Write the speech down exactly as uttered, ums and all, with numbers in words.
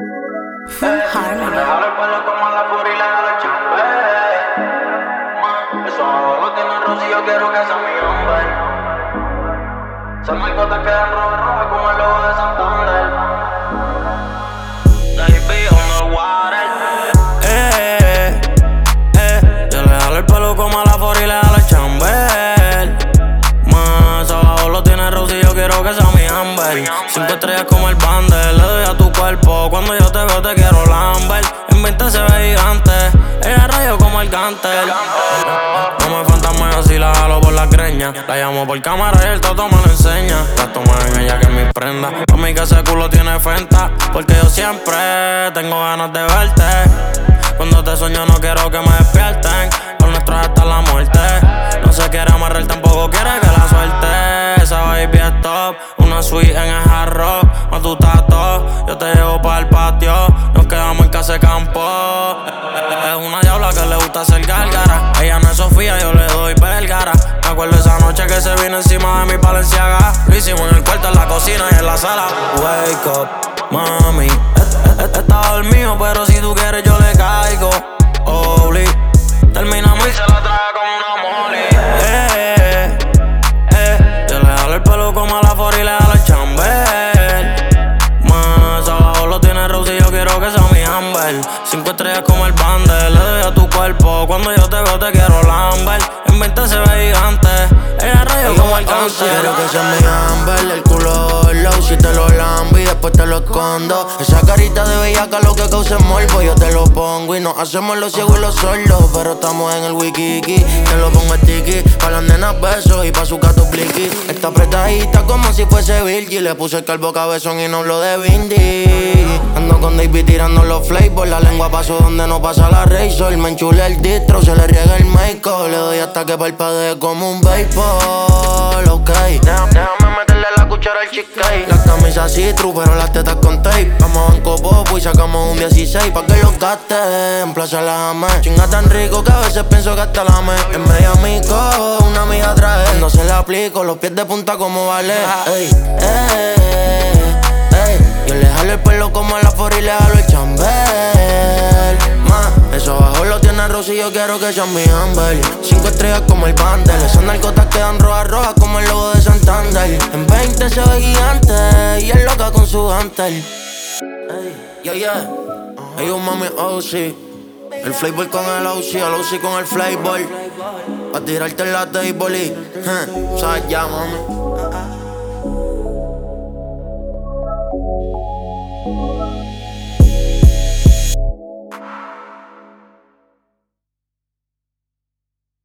Full Harmony. Déjalo el pelo como la pura y le da el champé. Esos ojos tienen rosy, yo quiero que sea mi hombre. Esas marcotas quedan rojas, rojas como el logo de Santander. Baby on the water. Eh, eh, yo le jalo el pelo como a la for y le jalo el chamber. Más abajo lo tiene rosy, yo quiero que sea mi Amber. Cinco estrellas como el Bander, le doy a tu cuerpo. Cuando yo te veo te quiero lamber. En veinte se ve gigante, ella rayo como el Gantel. No me fantasma, yo si la jalo por la greña. La llamo por cámara y el toto me lo enseña. Las tomas en ella que es mi prenda. Por mí que ese culo tiene fenta, porque yo siempre tengo ganas de verte. Cuando te sueño no quiero que me despierten. Lo nuestro es hasta la muerte. No se quiere amarrar, tampoco quiere que la suelte. Esa baby es top, una suite en el jarro. Más tu tato, yo te llevo para el patio. Nos quedamos en casa de campo. Es una diabla que le gusta hacer gárgara. Ella no es Sofía, yo le doy vergara. Me acuerdo esa noche que se vino encima de mi Balenciaga. Lo hicimos en el cuarto, en la cocina y en la sala. Wake up, mami. Está dormido, pero si tú quieres yo le caigo. Obli, terminamos y se la trae con una molly. Eh, eh, yo le jalo el pelo como a la for y le jalo el chamber. Más abajo lo tiene rosy, yo quiero que sea mi Amber. Cinco estrellas como el Bander, le doy a tu cuerpo. Cuando yo te veo te quiero lamber. En veinte se ve gigante, ella rayo como el cáncer. Quiero que sea mi Amber, el culo low. Si te lo lambo y después te lo escondo. Esa carita de bellaca lo que causa morbo. Yo te lo pongo y nos hacemos los ciegos y los sordos. Pero estamos en el wikiki, te lo pongo sticky. Pa' las nenas besos y pa' su gato pliqui. Está apretadita como si fuese Virgil. Le puse el calvo cabezón y no hablo de Bindi. Ando con David tirando los flavors. La lengua paso donde no pasa la razor. Me enchule el distro, se le riega el make-up. Le doy hasta que parpadee como un béisbol, ok. Déjame, déjame meterle la cuchara al cheesecake. Las camisas see-through, pero las tetas con tape. Vamos a Banco Popo y sacamos un dieciséis pa' que los gaste en Plaza La Jame. Chinga tan rico que a veces pienso que hasta la me. En Miami cojo una amiga trae. Cuando se le aplico, los pies de punta como vale. Ey, ey, ey. Yo le jalo el pelo como a la for y le jalo el chamber. Ma, eso abajo lo tiene rosy, yo quiero que sea mi Amber. Cinco estrellas como el Bander. Esas narcotas quedan rojas, rojas como el logo de Santander. En veinte se ve gigante y es loca con su Gantel. Ey, yeah, yeah. Ey, un mami O C. El flavor con el O C, el O C con el flavor. Pa' tirarte en la table y, huh, sabes ya, mami.